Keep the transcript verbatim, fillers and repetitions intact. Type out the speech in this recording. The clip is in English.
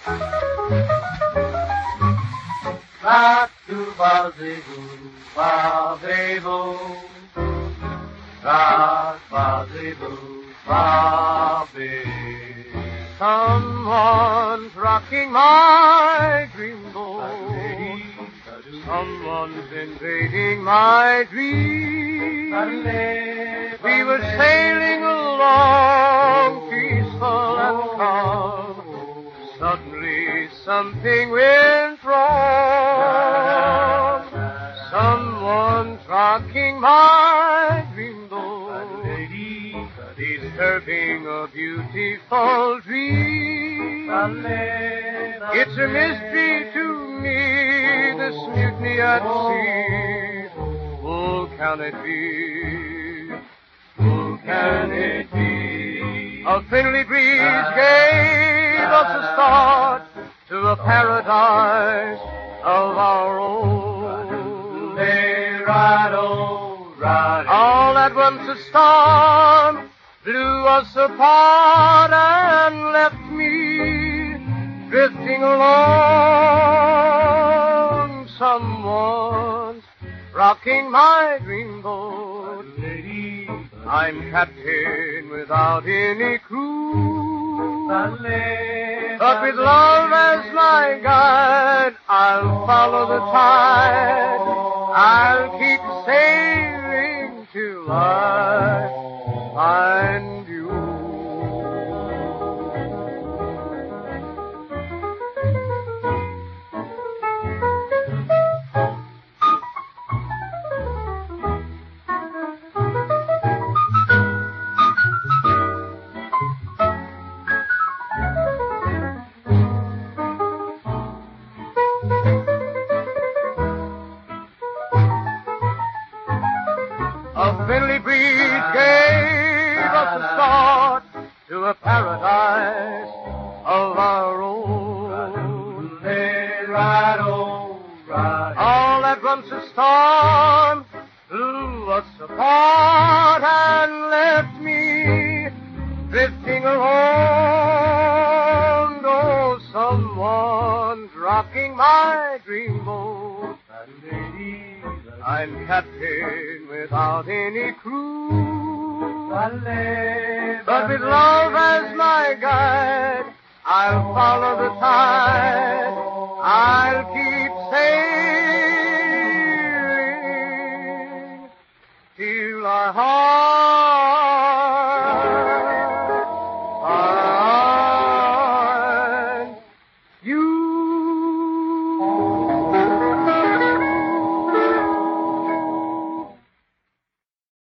Ra-do-ba-zee-boo, ba-zee-boo. Ra-ba-zee-boo, ba-zee. Someone's rocking my dreamboat. Someone's invading my dream. We were sailing along, peaceful and calm. Suddenly something went wrong. Someone's rocking my dreamboat, disturbing a beautiful dream. It's a mystery to me, this mutiny at sea. Who can it be? Who can it be? A friendly breeze gave us a start to a paradise of our own. All at once a storm blew us apart and left me drifting along. Someone's rocking my dreamboat. I'm captain without any crew. But with love as my guide, I'll follow the tide. I'll keep sailing till I find you. A friendly breeze gave us a start to a paradise of our own. All at once a storm blew us apart and left me drifting along. Oh, someone's rocking my dreamboat. I'm captain without any crew. But with love as my guide, I'll follow the tide. I'll keep sailing